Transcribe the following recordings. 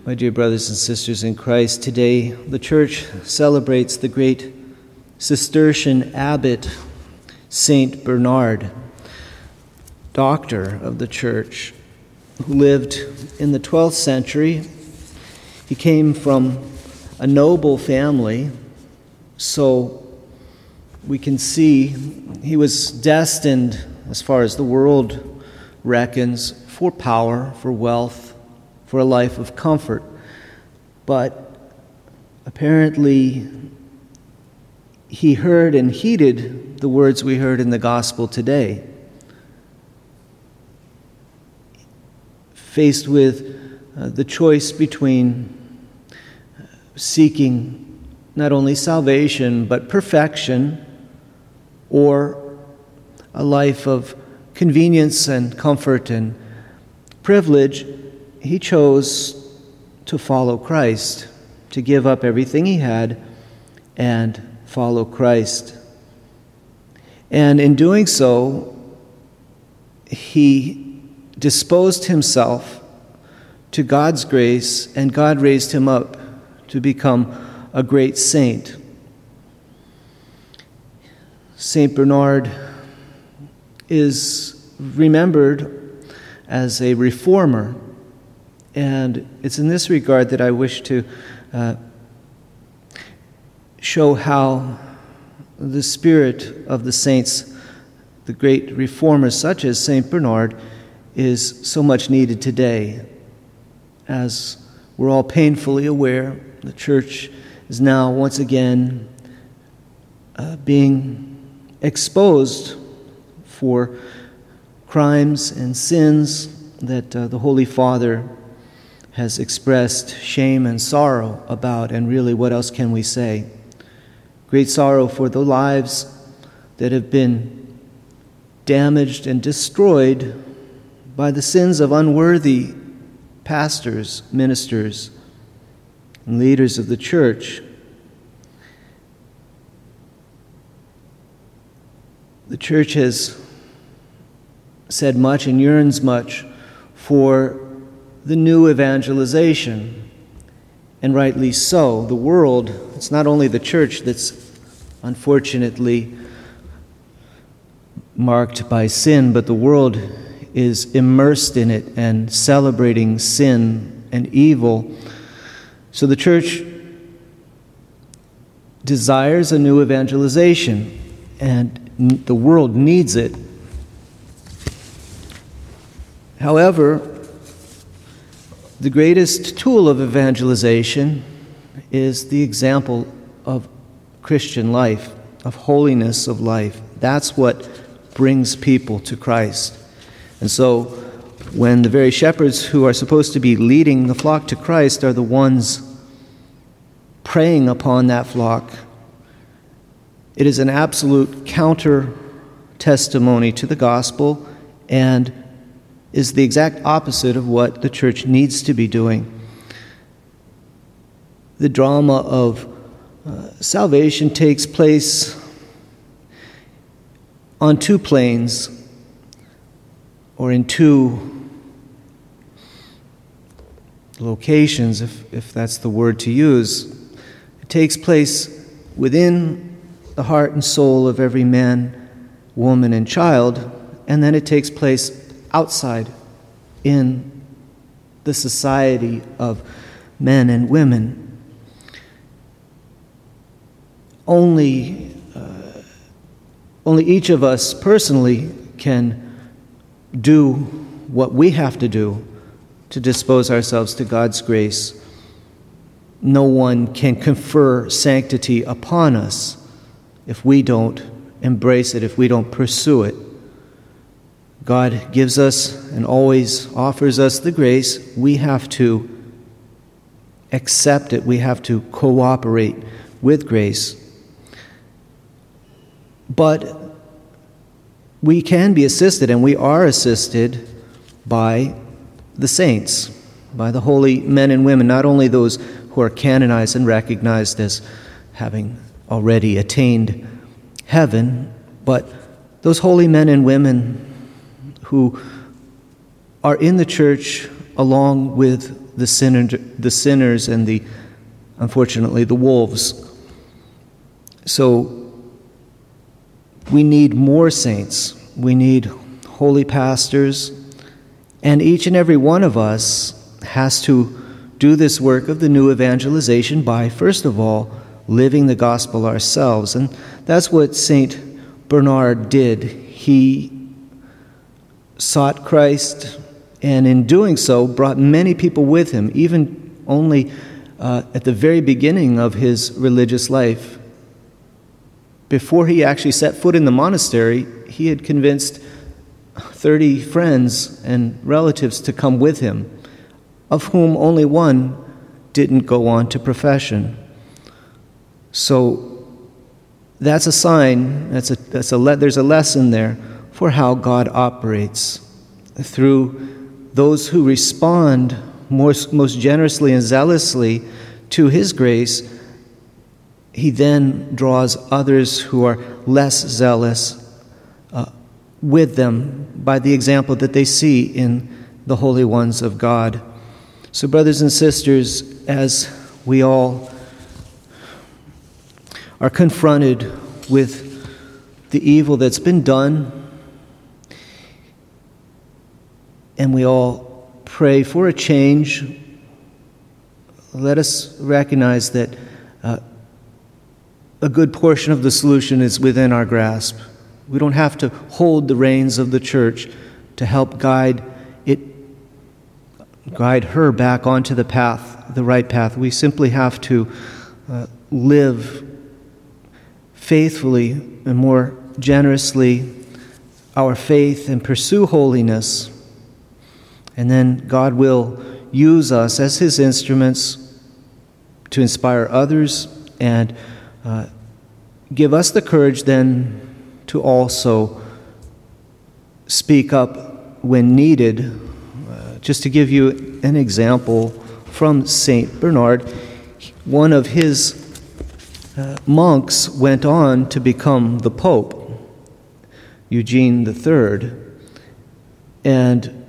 My dear brothers and sisters in Christ, today the Church celebrates the great Cistercian abbot, Saint Bernard, doctor of the Church, who lived in the 12th century. He came from a noble family, so we can see he was destined, as far as the world reckons, for power, for wealth, for a life of comfort. But apparently he heard and heeded the words we heard in the gospel today. Faced with the choice between seeking not only salvation but perfection, or a life of convenience and comfort and privilege, he chose to follow Christ, to give up everything he had and follow Christ. And in doing so, he disposed himself to God's grace, and God raised him up to become a great saint. Saint Bernard is remembered as a reformer, and it's in this regard that I wish to show how the spirit of the saints, the great reformers such as Saint Bernard, is so much needed today. As we're all painfully aware, the Church is now once again being exposed for crimes and sins that the Holy Father has expressed shame and sorrow about, and really, what else can we say? Great sorrow for the lives that have been damaged and destroyed by the sins of unworthy pastors, ministers, and leaders of the Church. The Church has said much and yearns much for the new evangelization, and rightly so. The world, it's not only the Church that's unfortunately marked by sin, but the world is immersed in it and celebrating sin and evil. So the Church desires a new evangelization, and the world needs it. However, the greatest tool of evangelization is the example of Christian life, of holiness of life. That's what brings people to Christ. And so when the very shepherds who are supposed to be leading the flock to Christ are the ones preying upon that flock, it is an absolute counter testimony to the gospel and is the exact opposite of what the Church needs to be doing. The drama of salvation takes place on two planes, or in two locations, if that's the word to use. It takes place within the heart and soul of every man, woman, and child, and then it takes place outside in the society of men and women. Only each of us personally can do what we have to do to dispose ourselves to God's grace. No one can confer sanctity upon us if we don't embrace it, if we don't pursue it. God gives us and always offers us the grace. We have to accept it. We have to cooperate with grace. But we can be assisted, and we are assisted by the saints, by the holy men and women, not only those who are canonized and recognized as having already attained heaven, but those holy men and women who are in the Church along with the sinners and unfortunately, the wolves. So we need more saints. We need holy pastors. And each and every one of us has to do this work of the new evangelization by, first of all, living the gospel ourselves. And that's what St. Bernard did. He sought Christ, and in doing so, brought many people with him, even only at the very beginning of his religious life. Before he actually set foot in the monastery, he had convinced 30 friends and relatives to come with him, of whom only one didn't go on to profession. So that's a sign, there's a lesson there for how God operates. Through those who respond most generously and zealously to his grace, he then draws others who are less zealous with them by the example that they see in the holy ones of God. So, brothers and sisters, as we all are confronted with the evil that's been done, and we all pray for a change, let us recognize that a good portion of the solution is within our grasp. We don't have to hold the reins of the church to help guide her back onto the path, the right path. We simply have to live faithfully and more generously our faith and pursue holiness. And then God will use us as his instruments to inspire others and give us the courage then to also speak up when needed. Just to give you an example from St. Bernard, one of his monks went on to become the Pope, Eugene III. And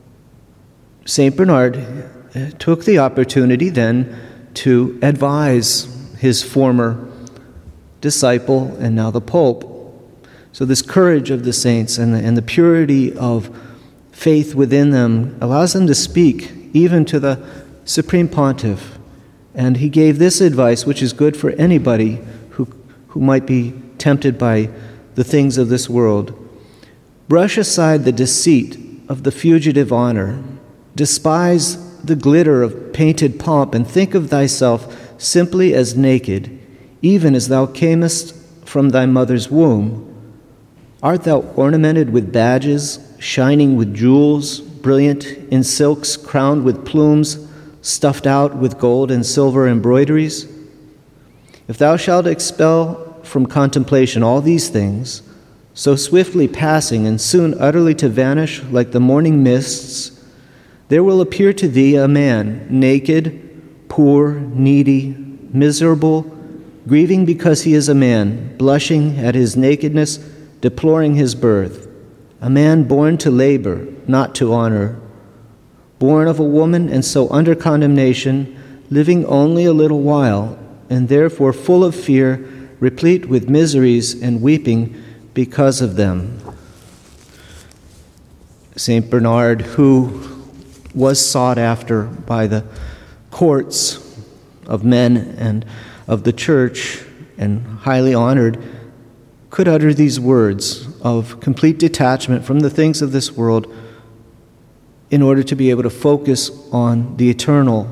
St. Bernard took the opportunity then to advise his former disciple and now the Pope. So this courage of the saints and the purity of faith within them allows them to speak even to the Supreme Pontiff. And he gave this advice, which is good for anybody who might be tempted by the things of this world. Brush aside the deceit of the fugitive honor. Despise the glitter of painted pomp, and think of thyself simply as naked, even as thou camest from thy mother's womb. Art thou ornamented with badges, shining with jewels, brilliant in silks, crowned with plumes, stuffed out with gold and silver embroideries? If thou shalt expel from contemplation all these things, so swiftly passing and soon utterly to vanish like the morning mists, there will appear to thee a man, naked, poor, needy, miserable, grieving because he is a man, blushing at his nakedness, deploring his birth, a man born to labor, not to honor, born of a woman and so under condemnation, living only a little while, and therefore full of fear, replete with miseries and weeping because of them. St. Bernard, who was sought after by the courts of men and of the church and highly honored, could utter these words of complete detachment from the things of this world in order to be able to focus on the eternal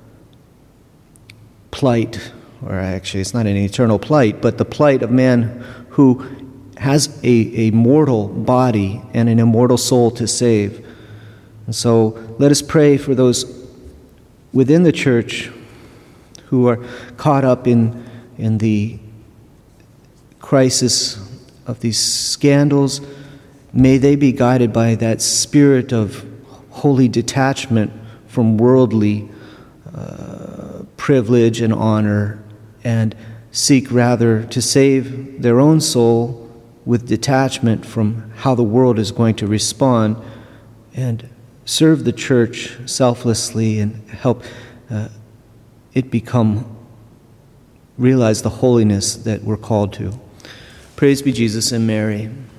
plight, or actually it's not an eternal plight, but the plight of man who has a mortal body and an immortal soul to save. And so let us pray for those within the church who are caught up in the crisis of these scandals. May they be guided by that spirit of holy detachment from worldly privilege and honor, and seek rather to save their own soul with detachment from how the world is going to respond, and serve the church selflessly and help it realize the holiness that we're called to. Praise be Jesus and Mary.